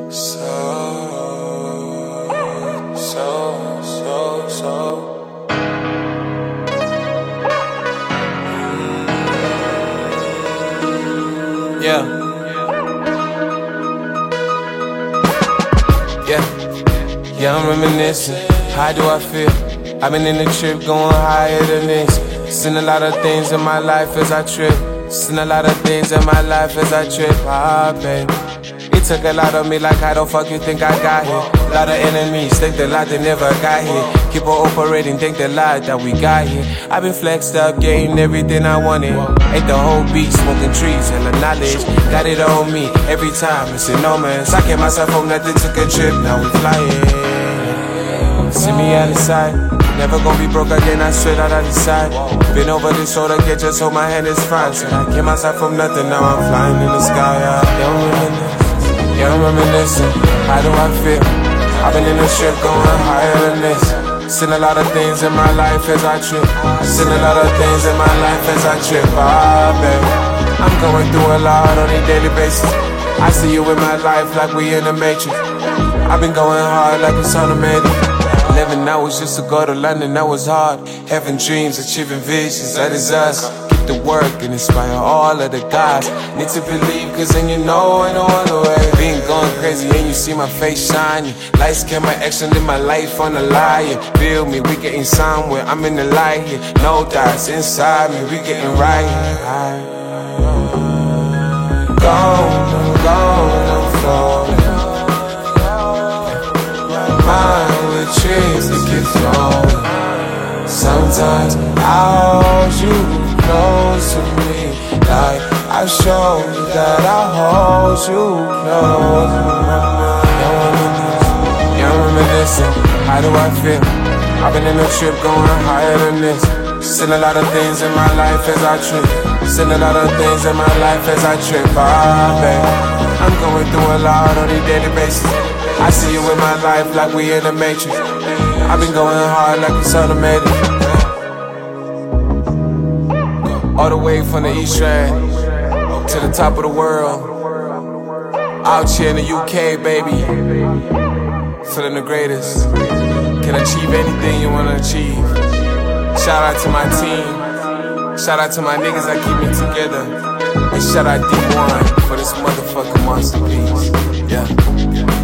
Yeah. Yeah, I'm reminiscing. How do I feel? I've been in the trip going higher than this. Seen a lot of things in my life as I trip. Seen a lot of things in my life as I trip. Baby. It took a lot of me, like how the fuck you think I got here? A lot of enemies think the lot they never got here. Keep on operating, think the lot that we got here. I've been flexed up, getting everything I wanted. Ate the whole beat, smoking trees, hella knowledge. Got it on me, every time, it's a no man's. I kept myself home, nothing, took a trip, now we flying. See me out of sight, never gonna be broke again, I straight out of the side. Been over this shoulder, can't just hold my hand, it's fine. Said I kept myself from nothing, now I'm flying in the sky. Yeah, I'm reminiscing, how do I feel? I've been in the trip going higher than this. Seen a lot of things in my life as I trip. Seen a lot of things in my life as I trip. Baby, I'm going through a lot on a daily basis. I see you in my life like we in the Matrix. I've been going hard like it's automatic. 11 hours just to go to London, that was hard. Having dreams, achieving visions, that is us. Keep the work and inspire all of the guys. Need to believe, cause then you know ain't no other way. Been going crazy and you see my face shining. Lights, camera, action, live my life on the line. Feel me, we getting somewhere, I'm in the light here. No doubts inside me, we getting right here. Gone, I'm floating. Mind with trees that keep flowing. Sometimes I hold you close to me, like I show you that I hold you close. Yeah, I'm reminiscing. How do I feel? I've been in a trip going higher than this. Seen a lot of things in my life as I trip. Seen a lot of things in my life as I trip. Baby, I'm going through a lot on a daily basis. I see you in my life like we in the Matrix. I've been going hard like it's automatic. All the way from the East Strand to the top of the world. Out here in the UK, baby. Feeling the greatest. Can achieve anything you wanna achieve. Shout out to my team. Shout out to my niggas that keep me together. And shout out D1 for this motherfucking masterpiece. Yeah.